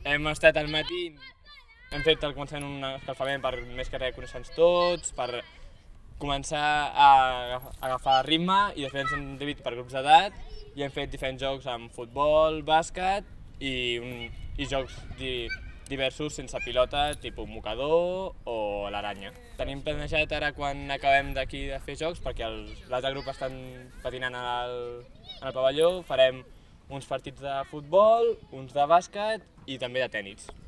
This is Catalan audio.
Hem estat al matí, hem fet al començament un escalfament per més que res conèixer-nos tots, per començar a agafar ritme i després ens hem dividit per grups d'edat i hem fet diferents jocs amb futbol, bàsquet i jocs diversos sense pilota, tipus mocador o l'aranya. Tenim planejat ara quan acabem d'aquí de fer jocs, perquè l'altre grup estan patinant en el pavelló, farem uns partits de futbol, uns de bàsquet i també de tènis.